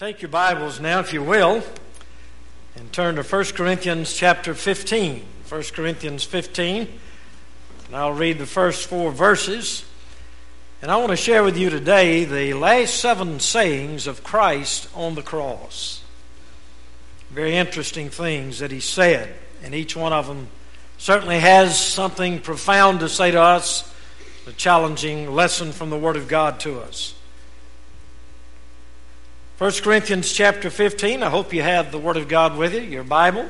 Take your Bibles now, if you will, and turn to 1 Corinthians chapter 15. 1 Corinthians 15, and I'll read the first 4 verses. And I want to share with you today the last 7 sayings of Christ on the cross. Very interesting things that he said, and each one of them certainly has something profound to say to us, a challenging lesson from the Word of God to us. 1 Corinthians chapter 15, I hope you have the Word of God with you, your Bible.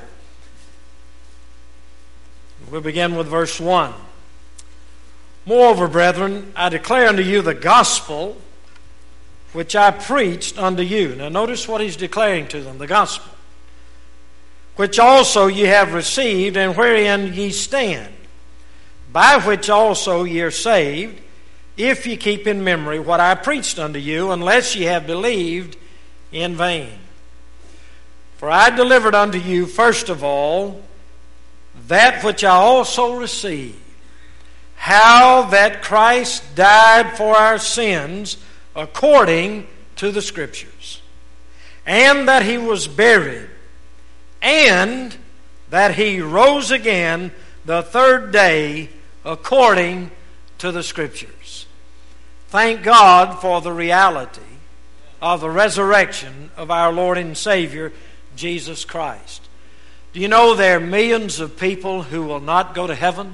We'll begin with verse 1. Moreover, brethren, I declare unto you the gospel which I preached unto you. Now notice what he's declaring to them, the gospel. Which also ye have received, and wherein ye stand, by which also ye are saved, if ye keep in memory what I preached unto you, unless ye have believed in vain. For I delivered unto you first of all that which I also received, how that Christ died for our sins according to the Scriptures, and that he was buried, and that he rose again the third day according to the Scriptures. Thank God for the reality of the resurrection of our Lord and Savior, Jesus Christ. Do you know there are millions of people who will not go to heaven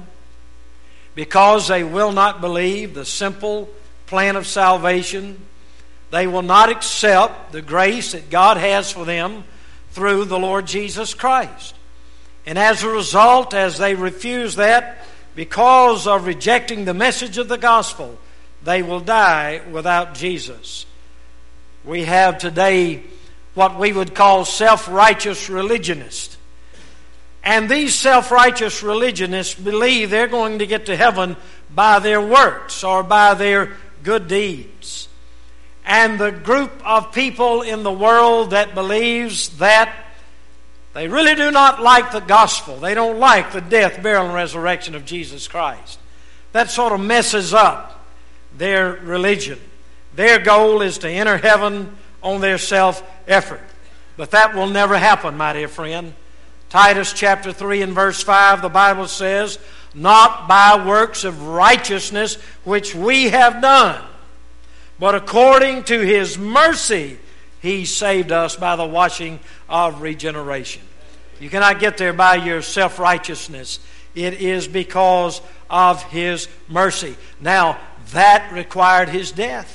because they will not believe the simple plan of salvation? They will not accept the grace that God has for them through the Lord Jesus Christ. And as a result, as they refuse that, because of rejecting the message of the gospel, they will die without Jesus. We have today what we would call self-righteous religionists. And these self-righteous religionists believe they're going to get to heaven by their works or by their good deeds. And the group of people in the world that believes that they really do not like the gospel. They don't like the death, burial, and resurrection of Jesus Christ. That sort of messes up their religion. Their goal is to enter heaven on their self-effort. But that will never happen, my dear friend. Titus chapter 3 and verse 5, the Bible says, not by works of righteousness which we have done, but according to his mercy he saved us by the washing of regeneration. You cannot get there by your self-righteousness. It is because of his mercy. Now, that required his death.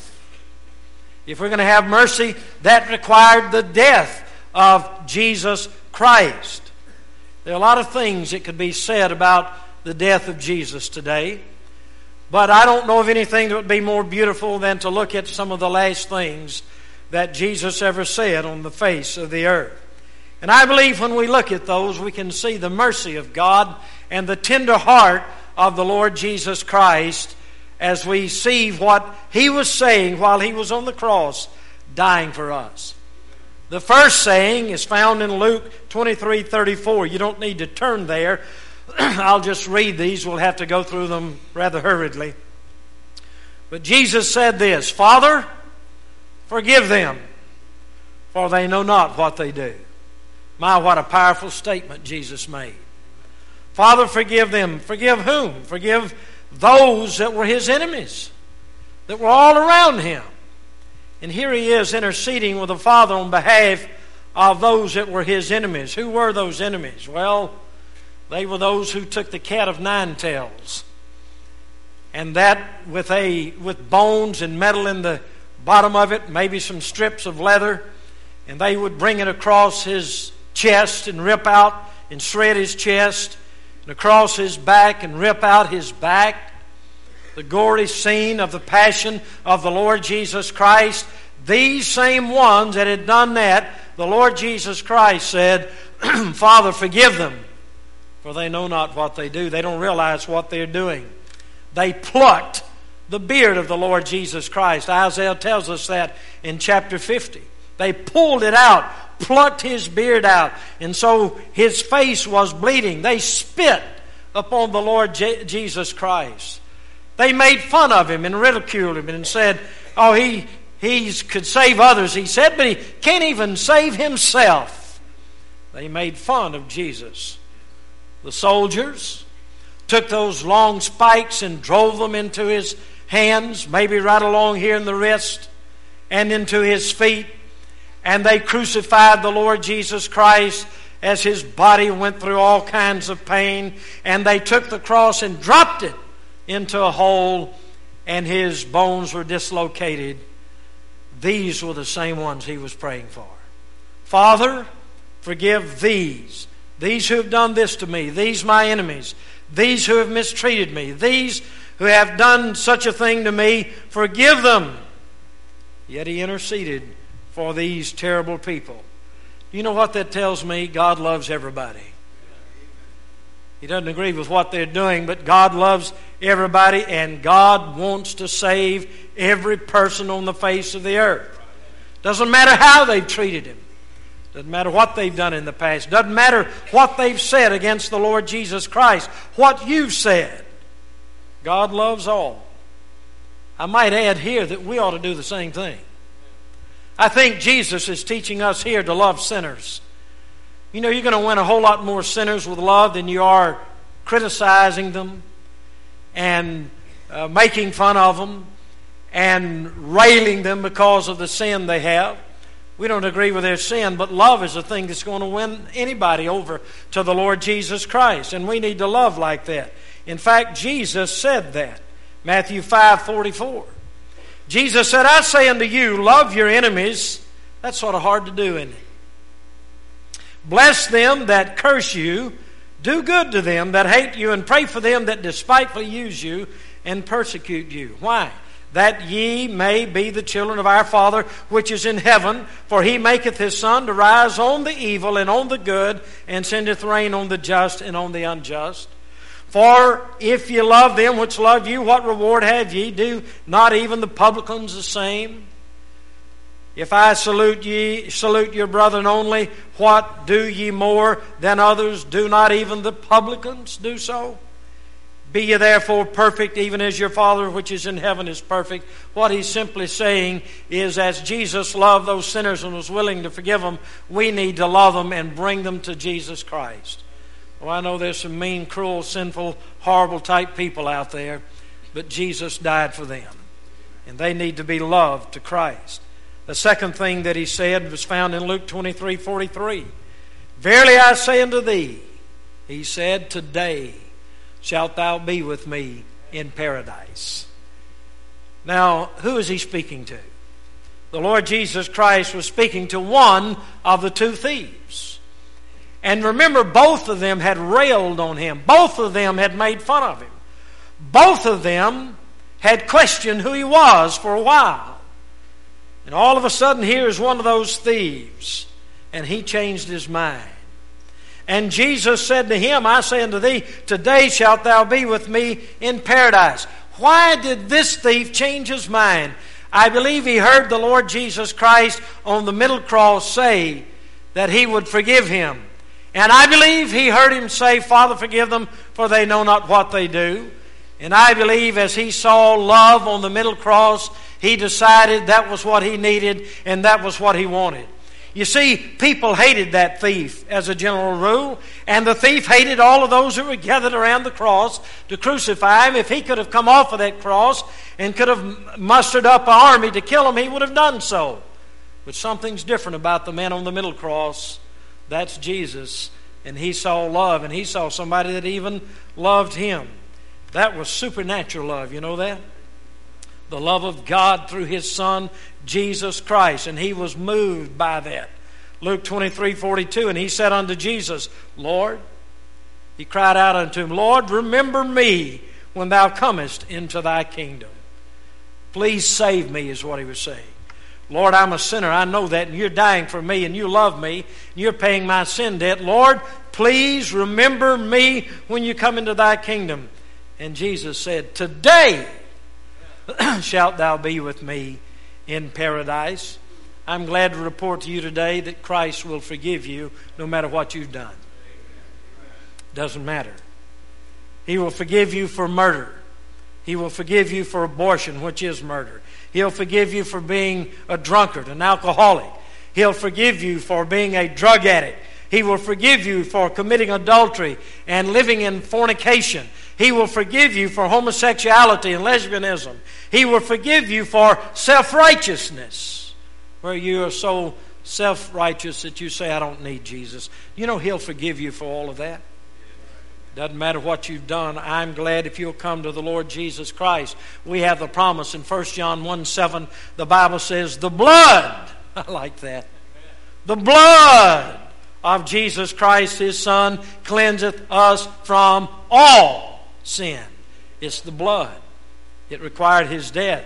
If we're going to have mercy, that required the death of Jesus Christ. There are a lot of things that could be said about the death of Jesus today, but I don't know of anything that would be more beautiful than to look at some of the last things that Jesus ever said on the face of the earth. And I believe when we look at those, we can see the mercy of God and the tender heart of the Lord Jesus Christ as we see what he was saying while he was on the cross dying for us. The first saying is found in Luke 23:34. You don't need to turn there. I'll just read these. We'll have to go through them rather hurriedly. But Jesus said this, Father, forgive them, for they know not what they do. My, what a powerful statement Jesus made. Father, forgive them. Forgive whom? Forgive those that were his enemies, that were all around him. And here he is interceding with the Father on behalf of those that were his enemies. Who were those enemies? Well, they were those who took the cat of nine tails, and that with bones and metal in the bottom of it, maybe some strips of leather, and they would bring it across his chest and rip out and shred his chest, and across his back and rip out his back. The gory scene of the passion of the Lord Jesus Christ. These same ones that had done that, the Lord Jesus Christ said, Father, forgive them, for they know not what they do. They don't realize what they're doing. They plucked the beard of the Lord Jesus Christ. Isaiah tells us that in chapter 50. They pulled it out, plucked his beard out, and so his face was bleeding. They spit upon the Lord Jesus Christ. They made fun of him and ridiculed him and said, oh, he he could save others, he said, but he can't even save himself. They made fun of Jesus. The soldiers took those long spikes and drove them into his hands, maybe right along here in the wrist, and into his feet. And they crucified the Lord Jesus Christ as his body went through all kinds of pain. And they took the cross and dropped it into a hole, and his bones were dislocated. These were the same ones he was praying for. Father, forgive these who have done this to me, these my enemies, these who have mistreated me, these who have done such a thing to me, forgive them. Yet he interceded for these terrible people. You know what that tells me? God loves everybody. He doesn't agree with what they're doing, but God loves everybody, and God wants to save every person on the face of the earth. Doesn't matter how they've treated him. Doesn't matter what they've done in the past. Doesn't matter what they've said against the Lord Jesus Christ. What you've said. God loves all. I might add here that we ought to do the same thing. I think Jesus is teaching us here to love sinners. You know, you're going to win a whole lot more sinners with love than you are criticizing them and making fun of them and railing them because of the sin they have. We don't agree with their sin, but love is a thing that's going to win anybody over to the Lord Jesus Christ, and we need to love like that. In fact, Jesus said that. Matthew 5:44. Jesus said, I say unto you, love your enemies. That's sort of hard to do, isn't it? Bless them that curse you. Do good to them that hate you, and pray for them that despitefully use you and persecute you. Why? That ye may be the children of our Father which is in heaven. For he maketh his sun to rise on the evil and on the good, and sendeth rain on the just and on the unjust. For if ye love them which love you, what reward have ye? Do not even the publicans the same? If I salute your brethren only, what do ye more than others? Do not even the publicans do so? Be ye therefore perfect, even as your Father which is in heaven is perfect. What he's simply saying is, as Jesus loved those sinners and was willing to forgive them, we need to love them and bring them to Jesus Christ. Well, I know there's some mean, cruel, sinful, horrible type people out there, but Jesus died for them, and they need to be loved to Christ. The second thing that he said was found in Luke 23:43. Verily I say unto thee, he said, today shalt thou be with me in paradise. Now, who is he speaking to? The Lord Jesus Christ was speaking to one of the two thieves. And remember, both of them had railed on him. Both of them had made fun of him. Both of them had questioned who he was for a while. And all of a sudden, here's one of those thieves, and he changed his mind. And Jesus said to him, I say unto thee, today shalt thou be with me in paradise. Why did this thief change his mind? I believe he heard the Lord Jesus Christ on the middle cross say that he would forgive him. And I believe he heard him say, Father, forgive them, for they know not what they do. And I believe as he saw love on the middle cross, he decided that was what he needed and that was what he wanted. You see, people hated that thief as a general rule, and the thief hated all of those who were gathered around the cross to crucify him. If he could have come off of that cross and could have mustered up an army to kill him, he would have done so. But something's different about the man on the middle cross. That's Jesus, and he saw love, and he saw somebody that even loved him. That was supernatural love, you know that? The love of God through his Son, Jesus Christ, and he was moved by that. Luke 23:42, and he said unto Jesus, Lord, he cried out unto him, Lord, remember me when thou comest into thy kingdom. Please save me, is what he was saying. Lord, I'm a sinner. I know that, and you're dying for me, and you love me, and you're paying my sin debt. Lord, please remember me when you come into thy kingdom. And Jesus said, today shalt thou be with me in paradise. I'm glad to report to you today that Christ will forgive you no matter what you've done. Doesn't matter. He will forgive you for murder. He will forgive you for abortion, which is murder. He'll forgive you for being a drunkard, an alcoholic. He'll forgive you for being a drug addict. He will forgive you for committing adultery and living in fornication. He will forgive you for homosexuality and lesbianism. He will forgive you for self-righteousness, where you are so self-righteous that you say, I don't need Jesus. You know He'll forgive you for all of that. Doesn't matter what you've done. I'm glad if you'll come to the Lord Jesus Christ. We have the promise in 1 John 1:7. The Bible says, the blood, I like that, the blood of Jesus Christ, His Son, cleanseth us from all sin. It's the blood. It required His death.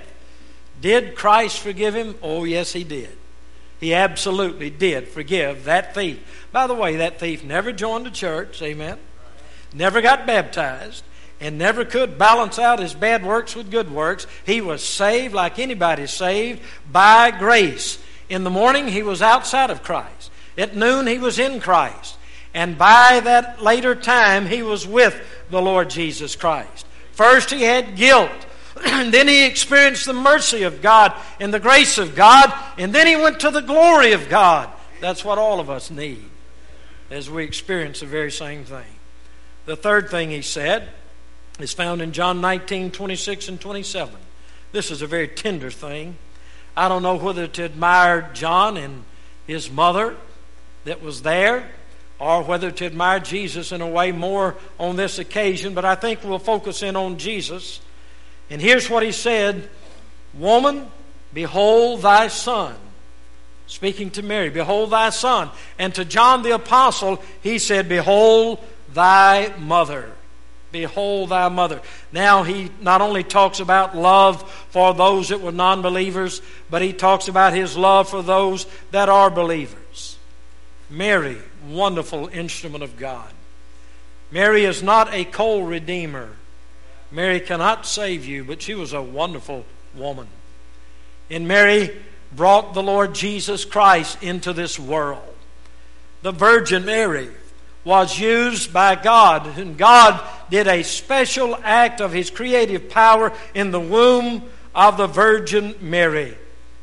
Did Christ forgive him? Oh, yes, He did. He absolutely did forgive that thief. By the way, that thief never joined the church, amen, never got baptized, and never could balance out his bad works with good works. He was saved like anybody saved by grace. In the morning, he was outside of Christ. At noon, he was in Christ. And by that later time, he was with the Lord Jesus Christ. First, he had guilt. And then he experienced the mercy of God and the grace of God. And then he went to the glory of God. That's what all of us need as we experience the very same thing. The third thing he said is found in John 19:26 and 27. This is a very tender thing. I don't know whether to admire John and his mother that was there, or whether to admire Jesus in a way more on this occasion, but I think we'll focus in on Jesus. And here's what he said, woman, behold thy son. Speaking to Mary, behold thy son. And to John the apostle, he said, behold thy mother. Behold thy mother. Now he not only talks about love for those that were non-believers, but he talks about his love for those that are believers. Mary, wonderful instrument of God. Mary is not a co-redeemer. Mary cannot save you, but she was a wonderful woman. And Mary brought the Lord Jesus Christ into this world. The Virgin Mary was used by God, and God did a special act of His creative power in the womb of the Virgin Mary.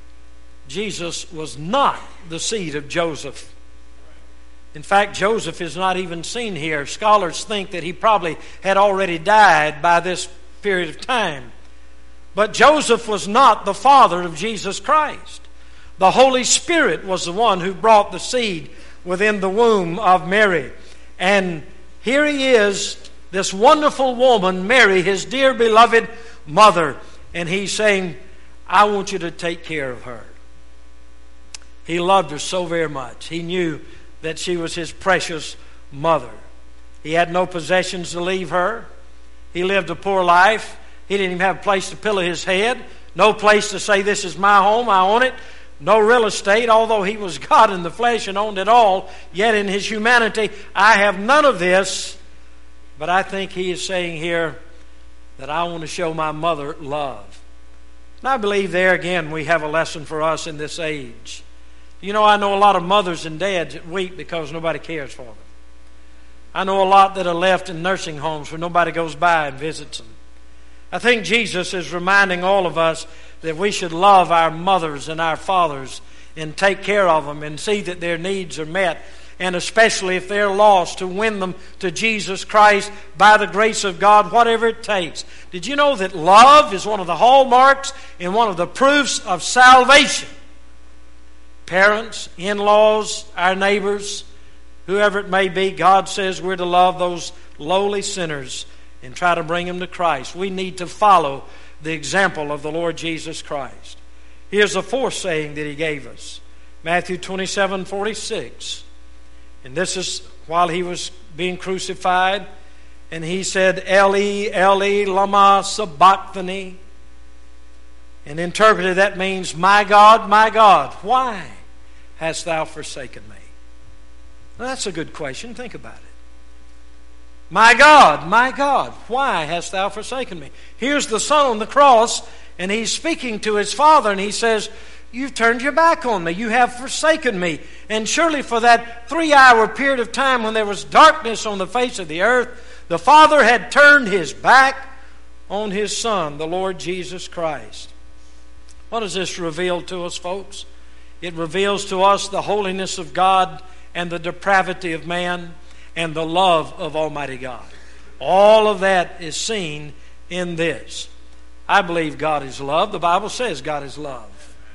Jesus was not the seed of Joseph. In fact, Joseph is not even seen here. Scholars think that he probably had already died by this period of time. But Joseph was not the father of Jesus Christ. The Holy Spirit was the one who brought the seed within the womb of Mary. And here he is, this wonderful woman, Mary, his dear beloved mother. And he's saying, I want you to take care of her. He loved her so very much. He knew that she was his precious mother. He had no possessions to leave her. He lived a poor life. He didn't even have a place to pillow his head. No place to say, this is my home, I own it. No real estate, although he was God in the flesh and owned it all. Yet in his humanity, I have none of this. But I think he is saying here that I want to show my mother love. And I believe there again we have a lesson for us in this age. You know, I know a lot of mothers and dads that weep because nobody cares for them. I know a lot that are left in nursing homes where nobody goes by and visits them. I think Jesus is reminding all of us that we should love our mothers and our fathers and take care of them and see that their needs are met. And especially if they're lost, to win them to Jesus Christ by the grace of God, whatever it takes. Did you know that love is one of the hallmarks and one of the proofs of salvation? Parents, in-laws, our neighbors, whoever it may be, God says we're to love those lowly sinners and try to bring them to Christ. We need to follow the example of the Lord Jesus Christ. Here's the fourth saying that He gave us. Matthew 27:46. And this is while He was being crucified. And He said, Eli, Eli, lama sabachthani. And interpreted that means, my God, why hast thou forsaken me? Now, that's a good question. Think about it. My God, why hast thou forsaken me? Here's the Son on the cross, and He's speaking to His Father, and He says, you've turned your back on me. You have forsaken me. And surely for that 3-hour period of time when there was darkness on the face of the earth, the Father had turned His back on His Son, the Lord Jesus Christ. What does this reveal to us, folks? It reveals to us the holiness of God and the depravity of man and the love of Almighty God. All of that is seen in this. I believe God is love. The Bible says God is love.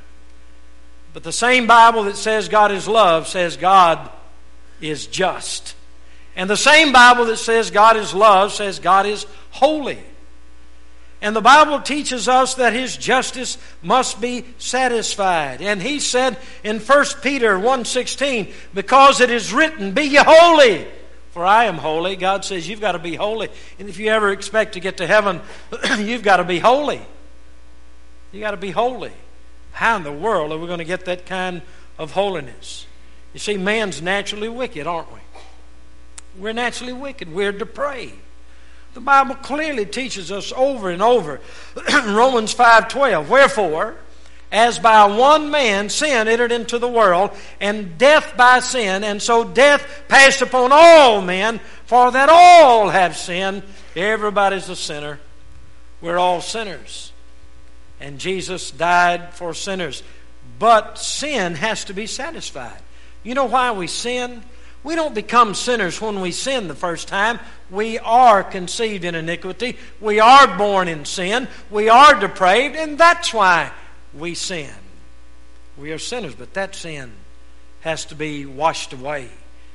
But the same Bible that says God is love says God is just. And the same Bible that says God is love says God is holy. And the Bible teaches us that His justice must be satisfied. And He said in 1 Peter 1:16, because it is written, be ye holy, for I am holy. God says you've got to be holy. And if you ever expect to get to heaven, you've got to be holy. You've got to be holy. How in the world are we going to get that kind of holiness? You see, man's naturally wicked, aren't we? We're naturally wicked. We're depraved. The Bible clearly teaches us over and over. Romans 5:12, wherefore, as by one man sin entered into the world, and death by sin, and so death passed upon all men, for that all have sinned. Everybody's a sinner. We're all sinners. And Jesus died for sinners. But sin has to be satisfied. You know why we sin? We don't become sinners when we sin the first time. We are conceived in iniquity. We are born in sin. We are depraved, and that's why we sin. We are sinners, but that sin has to be washed away.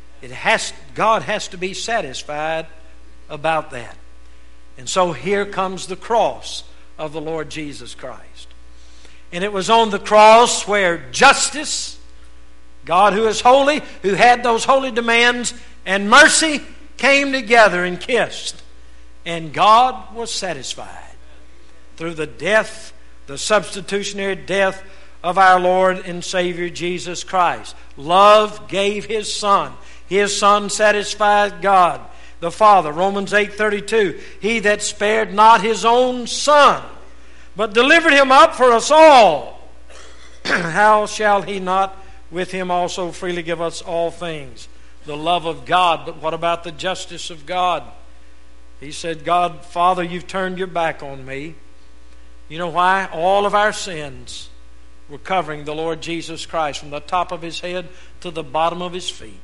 God has to be satisfied about that. And so here comes the cross of the Lord Jesus Christ. And it was on the cross where justice, God who is holy, who had those holy demands, and mercy came together and kissed. And God was satisfied through the death, the substitutionary death of our Lord and Savior Jesus Christ. Love gave His Son. His Son satisfied God the Father. Romans 8:32, He that spared not His own Son, but delivered Him up for us all, how shall He not with Him also freely give us all things? The love of God, but what about the justice of God? He said, God, Father, you've turned your back on me. You know why? All of our sins were covering the Lord Jesus Christ from the top of His head to the bottom of His feet.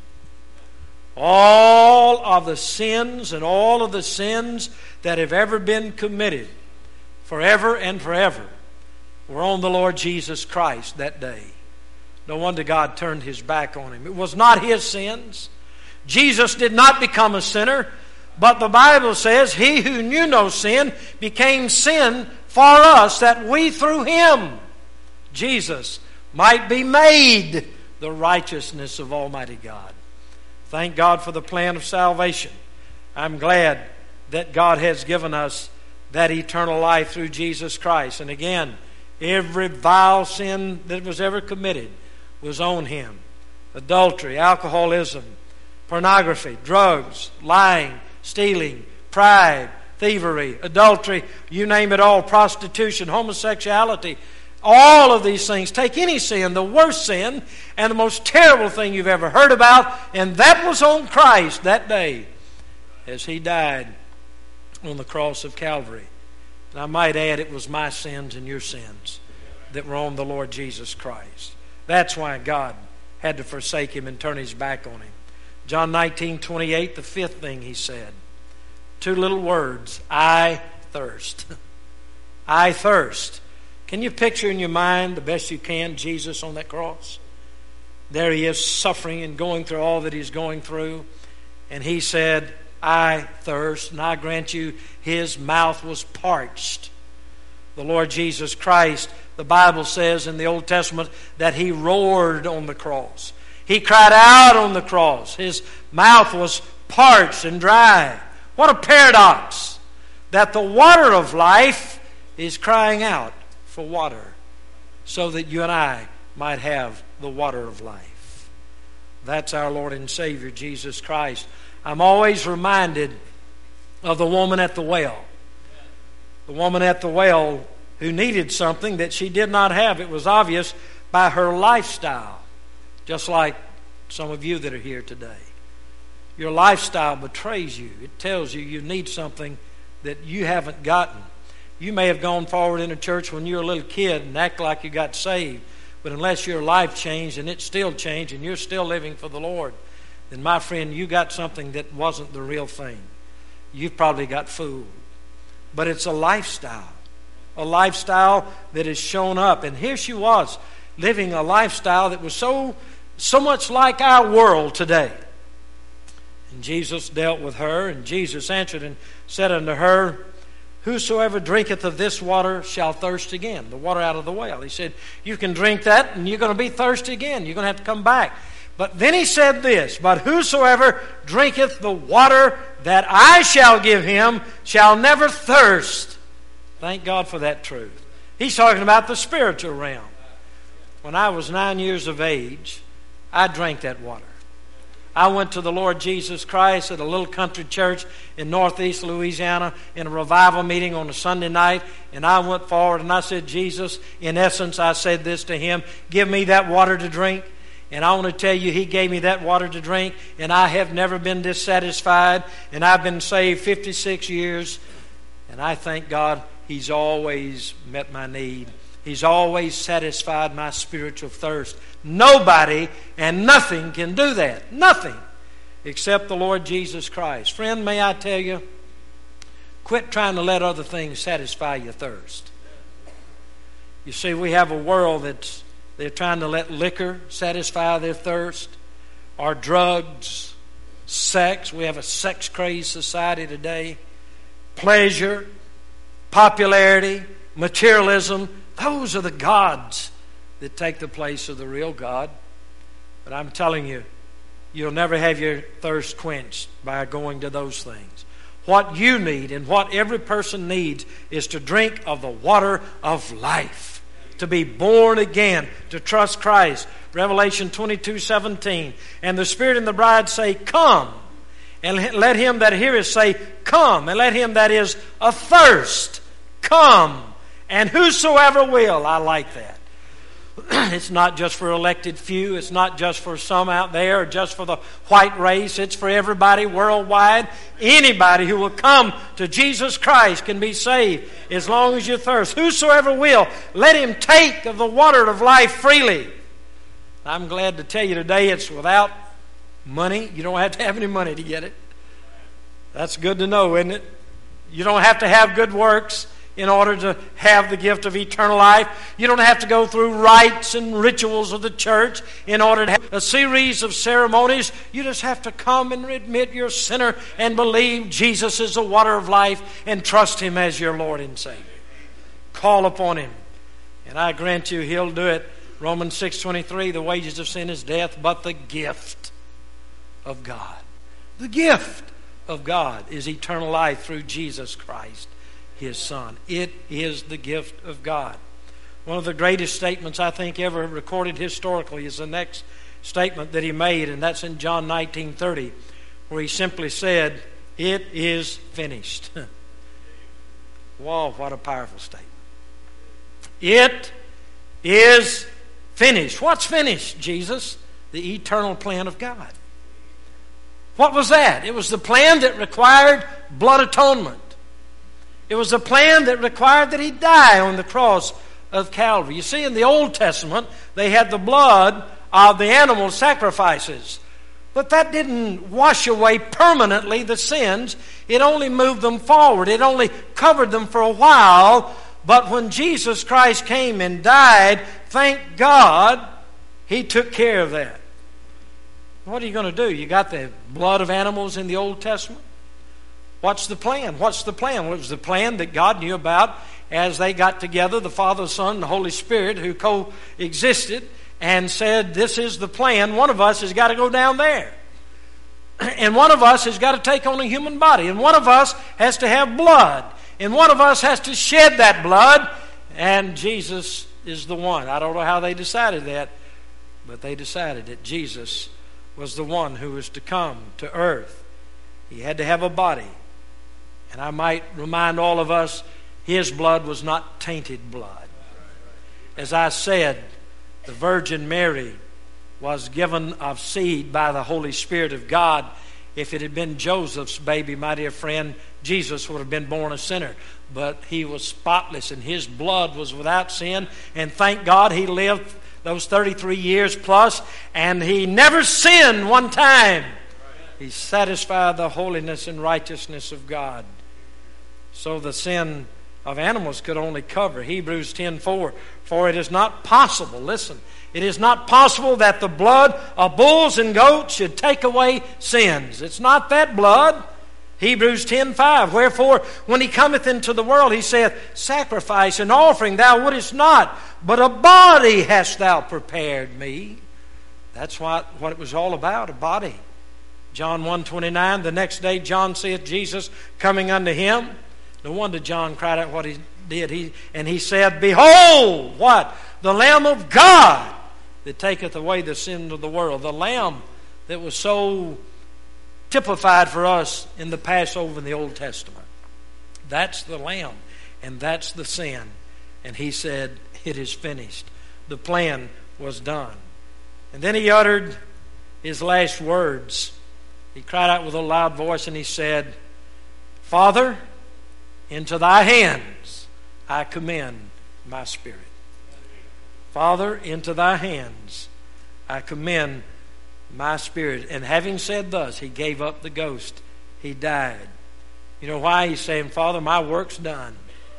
All of the sins and all of the sins that have ever been committed forever and forever were on the Lord Jesus Christ that day. No wonder God turned His back on Him. It was not His sins. Jesus did not become a sinner, but the Bible says He who knew no sin became sin for us, that we through Him, Jesus, might be made the righteousness of Almighty God. Thank God for the plan of salvation. I'm glad that God has given us that eternal life through Jesus Christ. And again, every vile sin that was ever committed was on Him. Adultery, alcoholism, pornography, drugs, lying, stealing, pride, thievery, adultery, you name it all, prostitution, homosexuality, all of these things. Take any sin, the worst sin, and the most terrible thing you've ever heard about, and that was on Christ that day as He died on the cross of Calvary. And I might add, it was my sins and your sins that were on the Lord Jesus Christ. That's why God had to forsake Him and turn His back on Him. John 19:28, the fifth thing He said. Two little words, I thirst. I thirst. Can you picture in your mind, the best you can, Jesus on that cross? There He is suffering and going through all that He's going through. And He said, I thirst. And I grant you, His mouth was parched. The Lord Jesus Christ, the Bible says in the Old Testament that He roared on the cross. He cried out on the cross. His mouth was parched and dry. What a paradox that the water of life is crying out for water so that you and I might have the water of life. That's our Lord and Savior, Jesus Christ. I'm always reminded of the woman at the well. The woman at the well who needed something that she did not have. It was obvious by her lifestyle, just like some of you that are here today. Your lifestyle betrays you. It tells you you need something that you haven't gotten. You may have gone forward in a church when you were a little kid and act like you got saved, but unless your life changed and it's still changed and you're still living for the Lord, then my friend, you got something that wasn't the real thing. You've probably got fooled. But it's a lifestyle that has shown up. And here she was, living a lifestyle that was so much like our world today. And Jesus dealt with her, and Jesus answered and said unto her, Whosoever drinketh of this water shall thirst again. The water out of the well. He said, you can drink that and you're going to be thirsty again. You're going to have to come back. But then he said this, But whosoever drinketh the water that I shall give him shall never thirst. Thank God for that truth. He's talking about the spiritual realm. When I was 9 years of age, I drank that water. I went to the Lord Jesus Christ at a little country church in northeast Louisiana in a revival meeting on a Sunday night, and I went forward and I said, Jesus, in essence, I said this to him, give me that water to drink. And I want to tell you, he gave me that water to drink, and I have never been dissatisfied, and I've been saved 56 years, and I thank God he's always met my need. He's always satisfied my spiritual thirst. Nobody and nothing can do that. Nothing except the Lord Jesus Christ. Friend, may I tell you, quit trying to let other things satisfy your thirst. You see, we have a world they're trying to let liquor satisfy their thirst, or drugs, sex. We have a sex-crazed society today. Pleasure, popularity, materialism. Those are the gods that take the place of the real God. But I'm telling you, you'll never have your thirst quenched by going to those things. What you need and what every person needs is to drink of the water of life, to be born again, to trust Christ. Revelation 22:17. And the Spirit and the bride say, Come. And let him that heareth say, Come. And let him that is athirst come. And whosoever will. I like that. It's not just for elected few. It's not just for some out there or just for the white race. It's for everybody worldwide. Anybody who will come to Jesus Christ can be saved as long as you thirst. Whosoever will, let him take of the water of life freely. I'm glad to tell you today it's without money. You don't have to have any money to get it. That's good to know, isn't it? You don't have to have good works in order to have the gift of eternal life. You don't have to go through rites and rituals of the church in order to have a series of ceremonies. You just have to come and admit you're a sinner and believe Jesus is the water of life and trust him as your Lord and Savior. Call upon him, and I grant you he'll do it. Romans 6:23, the wages of sin is death, but the gift of God. The gift of God is eternal life through Jesus Christ, his Son. It is the gift of God. One of the greatest statements I think ever recorded historically is the next statement that he made, and that's in John 19:30, where he simply said, It is finished. Wow, what a powerful statement. It is finished. What's finished, Jesus? The eternal plan of God. What was that? It was the plan that required blood atonement. It was a plan that required that he die on the cross of Calvary. You see, in the Old Testament, they had the blood of the animal sacrifices. But that didn't wash away permanently the sins. It only moved them forward. It only covered them for a while. But when Jesus Christ came and died, thank God, he took care of that. What are you going to do? You got the blood of animals in the Old Testament? What's the plan? What's the plan? Well, it was the plan that God knew about as they got together, the Father, Son, and the Holy Spirit, who coexisted, and said, this is the plan. One of us has got to go down there. And one of us has got to take on a human body. And one of us has to have blood. And one of us has to shed that blood. And Jesus is the one. I don't know how they decided that, but they decided that Jesus was the one who was to come to earth. He had to have a body. And I might remind all of us, his blood was not tainted blood. As I said, the Virgin Mary was given of seed by the Holy Spirit of God, If it had been Joseph's baby, my dear friend, Jesus would have been born a sinner. But he was spotless, and his blood was without sin. And thank God he lived those 33 years plus, and he never sinned one time. He satisfied the holiness and righteousness of God. So the sin of animals could only cover. Hebrews 10:4, for it is not possible, listen, it is not possible that the blood of bulls and goats should take away sins. It's not that blood. Hebrews 10:5, wherefore when he cometh into the world, he saith, sacrifice and offering thou wouldest not, but a body hast thou prepared me. That's what it was all about, a body. John 1:29, the next day John seeth Jesus coming unto him. No wonder John cried out what he did. He said, behold, what? The Lamb of God that taketh away the sin of the world. The Lamb that was so typified for us in the Passover in the Old Testament. That's the Lamb, and that's the sin. And he said, it is finished. The plan was done. And then he uttered his last words. He cried out with a loud voice and he said, Father, into thy hands I commend my spirit. Father, into thy hands I commend my spirit. And having said thus, he gave up the ghost. He died. You know why? He's saying, Father, my work's done.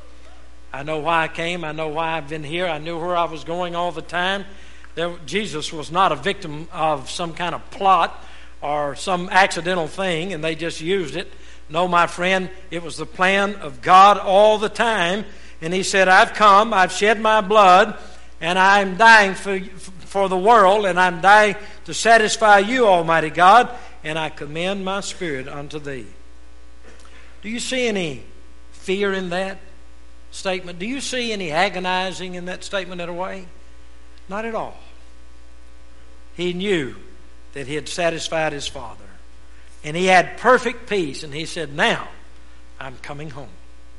I know why I came. I know why I've been here. I knew where I was going all the time. Jesus was not a victim of some kind of plot or some accidental thing, and they just used it. No, my friend, it was the plan of God all the time. And he said, I've come, I've shed my blood, and I'm dying for the world, and I'm dying to satisfy you, Almighty God, and I commend my spirit unto thee. Do you see any fear in that statement? Do you see any agonizing in that statement in a way? Not at all. He knew that he had satisfied his Father. And he had perfect peace. And he said, now I'm coming home.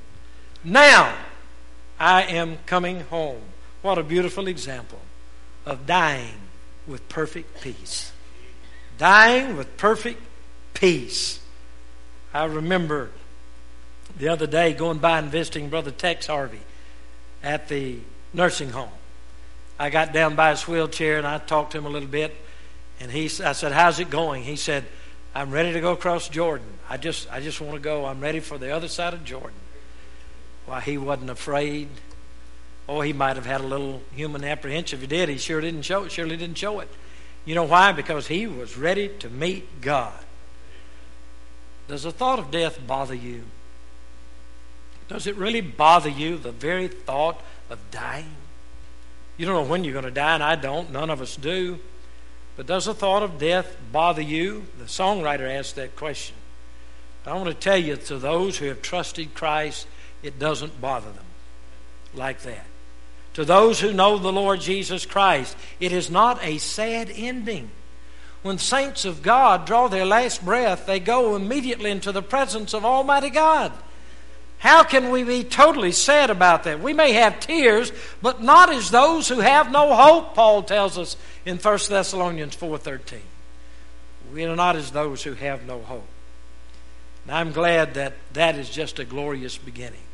Now I am coming home. What a beautiful example of dying with perfect peace. Dying with perfect peace. I remember the other day going by and visiting Brother Tex Harvey at the nursing home. I got down by his wheelchair and I talked to him a little bit. And I said, how's it going? He said, I'm ready to go across Jordan. I just want to go. I'm ready for the other side of Jordan. Why, he wasn't afraid. Oh, he might have had a little human apprehension. If he did, he surely didn't show it. You know why? Because he was ready to meet God. Does the thought of death bother you? Does it really bother you, the very thought of dying? You don't know when you're going to die, and I don't. None of us do. But does the thought of death bother you? The songwriter asked that question. I want to tell you, to those who have trusted Christ, it doesn't bother them like that. To those who know the Lord Jesus Christ, it is not a sad ending. When saints of God draw their last breath, they go immediately into the presence of Almighty God. How can we be totally sad about that? We may have tears, but not as those who have no hope, Paul tells us in 1 Thessalonians 4:13. We are not as those who have no hope. And I'm glad that that is just a glorious beginning.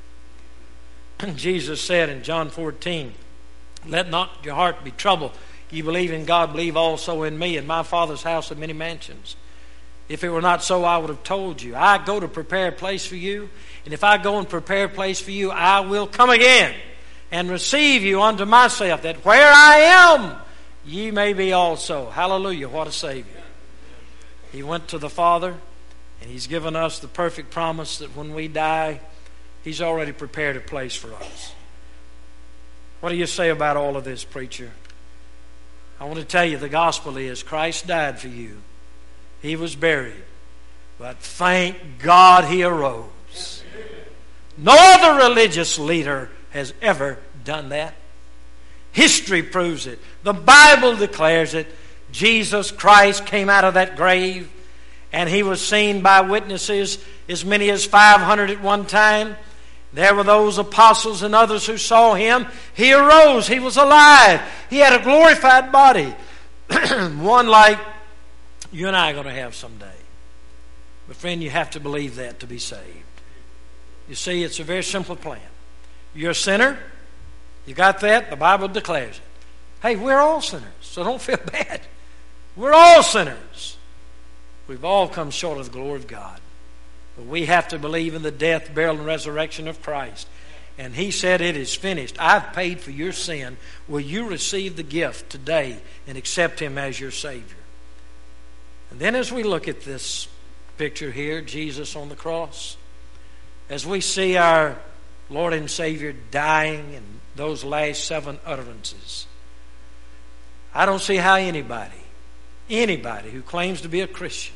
Jesus said in John 14, let not your heart be troubled. Ye believe in God, believe also in me. In my Father's house are many mansions. If it were not so, I would have told you. I go to prepare a place for you. And if I go and prepare a place for you, I will come again and receive you unto myself, that where I am, ye may be also. Hallelujah, what a Savior. He went to the Father, and He's given us the perfect promise that when we die, He's already prepared a place for us. What do you say about all of this, preacher? I want to tell you, the gospel is Christ died for you. He was buried. But thank God He arose. No other religious leader has ever done that. History proves it. The Bible declares it. Jesus Christ came out of that grave, and He was seen by witnesses, as many as 500 at one time. There were those apostles and others who saw Him. He arose. He was alive. He had a glorified body. One like you and I are going to have someday. But friend, you have to believe that to be saved. You see, it's a very simple plan. You're a sinner. You got that? The Bible declares it. Hey, we're all sinners, so don't feel bad. We're all sinners. We've all come short of the glory of God. But we have to believe in the death, burial, and resurrection of Christ. And He said, it is finished. I've paid for your sin. Will you receive the gift today and accept Him as your Savior? And then as we look at this picture here, Jesus on the cross, as we see our Lord and Savior dying in those last 7 utterances, I don't see how anybody who claims to be a Christian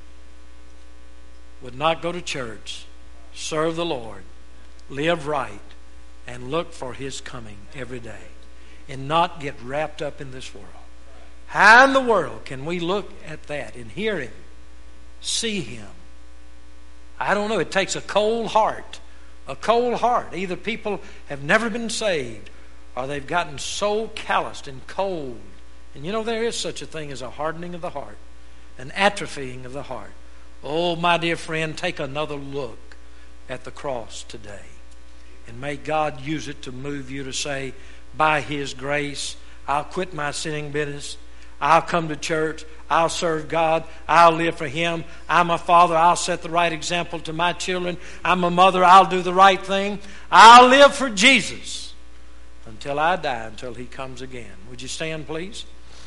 would not go to church, serve the Lord, live right, and look for His coming every day, and not get wrapped up in this world. How in the world can we look at that and hear Him, see Him? I don't know. It takes a cold heart. A cold heart. Either people have never been saved, or they've gotten so calloused and cold. And you know, there is such a thing as a hardening of the heart, an atrophying of the heart. Oh, my dear friend, take another look at the cross today. And may God use it to move you to say, by His grace, I'll quit my sinning business. I'll come to church. I'll serve God. I'll live for Him. I'm a father. I'll set the right example to my children. I'm a mother. I'll do the right thing. I'll live for Jesus until I die, until He comes again. Would you stand, please?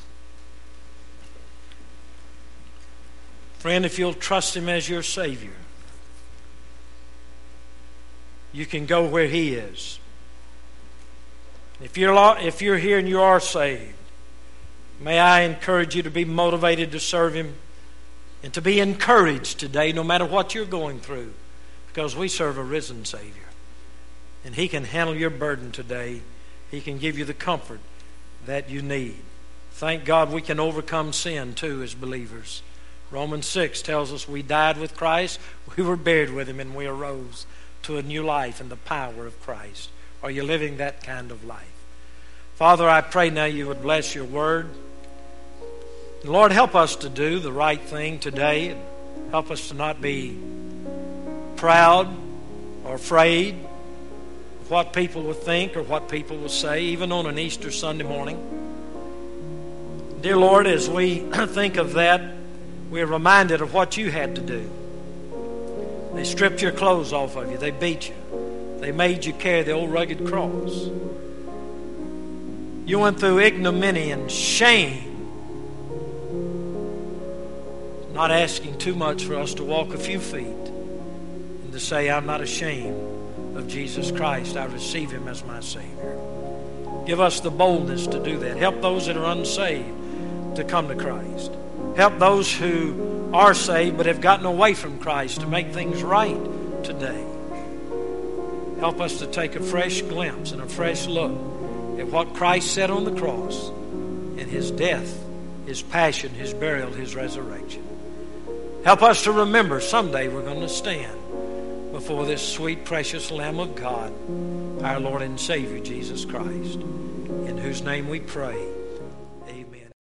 Friend, if you'll trust Him as your Savior, you can go where He is. If you're here and you are saved, may I encourage you to be motivated to serve Him and to be encouraged today no matter what you're going through, because we serve a risen Savior. And He can handle your burden today. He can give you the comfort that you need. Thank God we can overcome sin too as believers. Romans 6 tells us we died with Christ, we were buried with Him, and we arose to a new life in the power of Christ. Are you living that kind of life? Father, I pray now You would bless Your word. Lord, help us to do the right thing today. And help us to not be proud or afraid of what people will think or what people will say, even on an Easter Sunday morning. Dear Lord, as we think of that, we're reminded of what You had to do. They stripped your clothes off of you. They beat you. They made you carry the old rugged cross. You went through ignominy and shame. Not asking too much for us to walk a few feet and to say, I'm not ashamed of Jesus Christ. I receive Him as my Savior. Give us the boldness to do that. Help those that are unsaved to come to Christ. Help those who are saved but have gotten away from Christ to make things right today. Help us to take a fresh glimpse and a fresh look at what Christ said on the cross and His death, His passion, His burial, His resurrection. Help us to remember someday we're going to stand before this sweet, precious Lamb of God, our Lord and Savior, Jesus Christ, in whose name we pray.